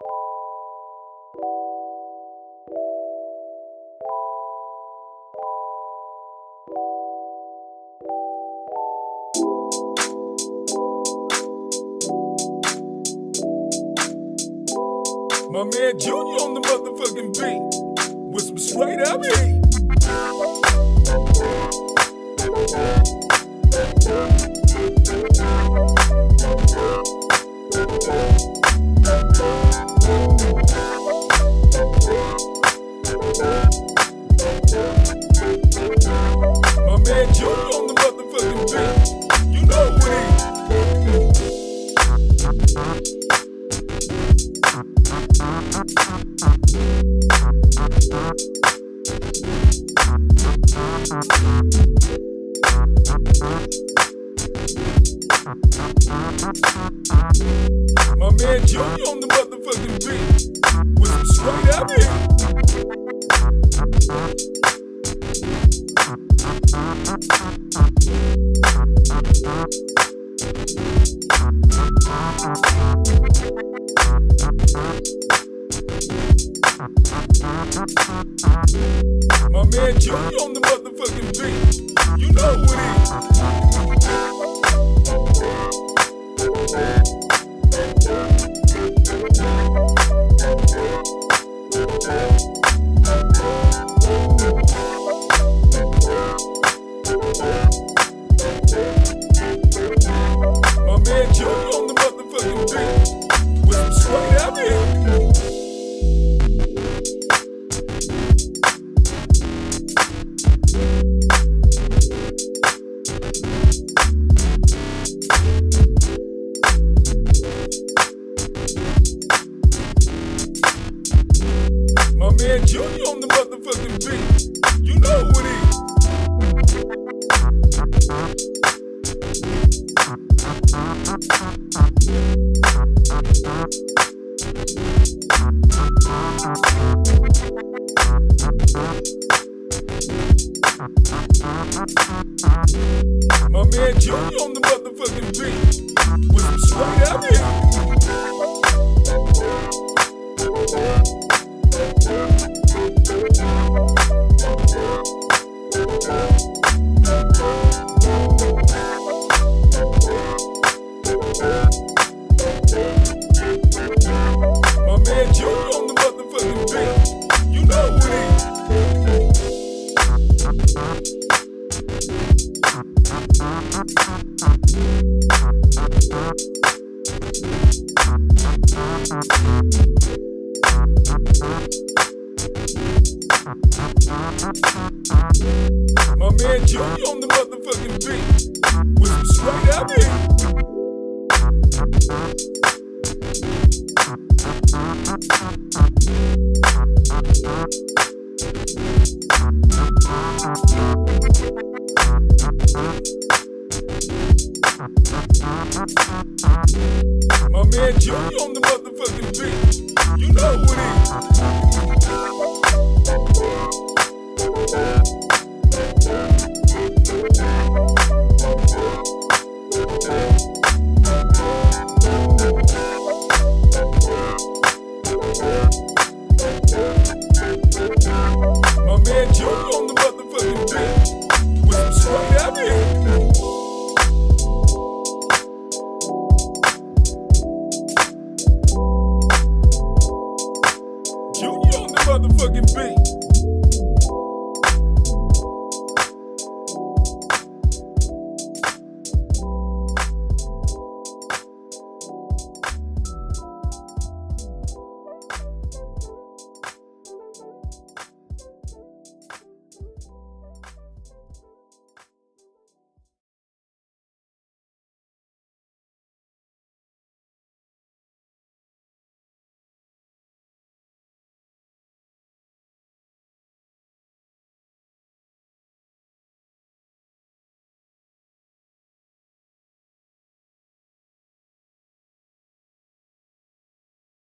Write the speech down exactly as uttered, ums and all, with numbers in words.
My man Junior on the motherfucking beat with some straight up heat. My man Junior on the motherfucking beat. You know what it is. My man Junior on the motherfucking beat with some straight up heat. My man Junior on the motherfucking beat. You know what it is. My man Junior on the motherfucking beat with some straight up heat. My man Junior on the motherfucking beat. You know what it is. My man Junior on the motherfucking beat with some straight up heat. My man Junior on the motherfucking beat. You know what it is. My man Junior on the motherfucking beat with some straight up heat. My man Junior on the motherfucking beat. You know what it is. My man Junior on the motherfucking beat with some straight up heat. Junior on the motherfucking beat.